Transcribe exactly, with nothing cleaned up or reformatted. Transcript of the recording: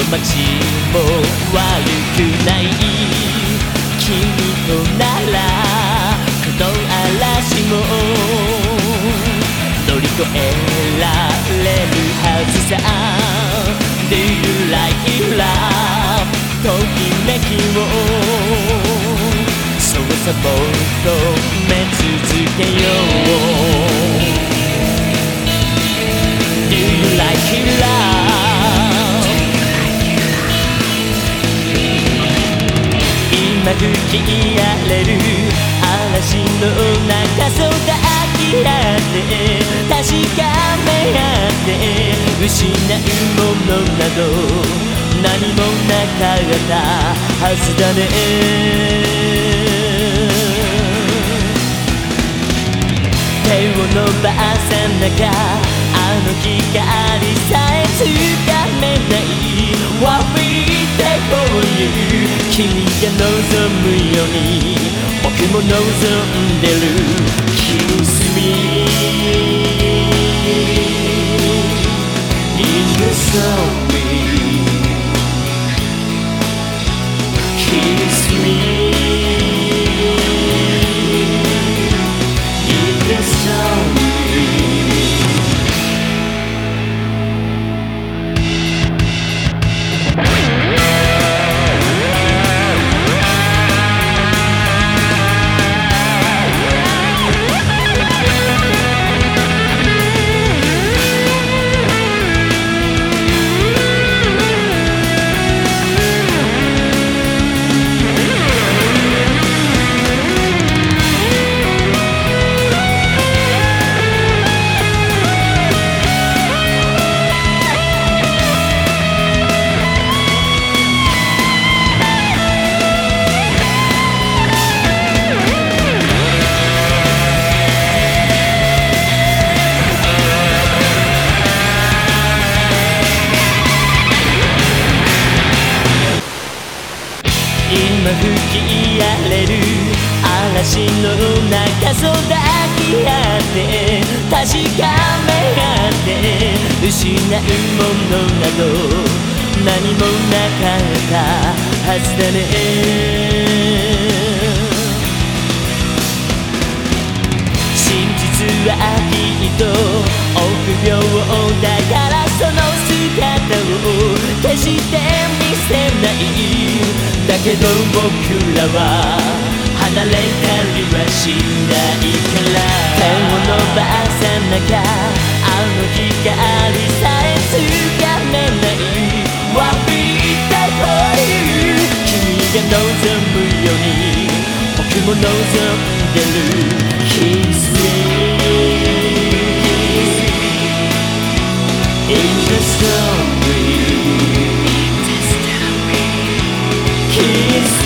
街も悪くない君とならこの嵐も乗り越えられるはずさ Do you like it love ときめきをそうさもっと目続けよう Do you like it love 今吹き荒れる嵐の中そう抱き合って確かめ合って失うものなど何もなかったはずだね手を伸ばさなきゃあの光さえつかめない What we take for you 君が望むように僕も望んでる Kiss me in the sun Kiss me in the sun今吹き荒れる嵐の中そう抱き合って確かめ合って失うものなど何もなかったはずだね真実はきっと臆病だからその姿を決して見せないだけど僕らは離れたりはしないから手を伸ばさなきゃあの光さえつかめない What we die for you 君が望むように僕も望んでる Kiss me in the story Kiss